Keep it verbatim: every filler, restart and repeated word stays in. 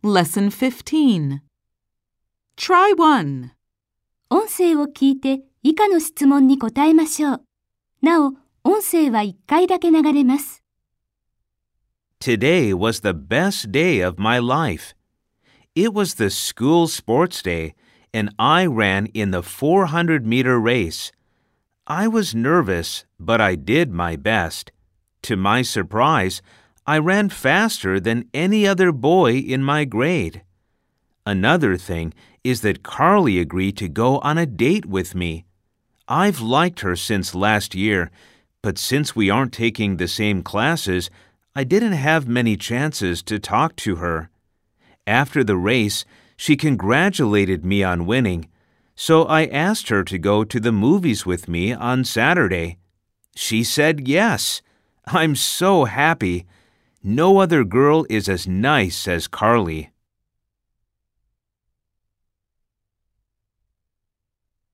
Lesson fifteen. Try one. 音声を聞いて以下の質問に答えましょう。なお、音声はいっかいだけ流れます。 Today was the best day of my life. It was the school sports day, and I ran in the four hundred meter race. I was nervous, but I did my best. To my surprise, I ran faster than any other boy in my grade. Another thing is that Carly agreed to go on a date with me. I've liked her since last year, but since we aren't taking the same classes, I didn't have many chances to talk to her. After the race, she congratulated me on winning, so I asked her to go to the movies with me on Saturday. She said yes. I'm so happy. No other girl is as nice as Carly.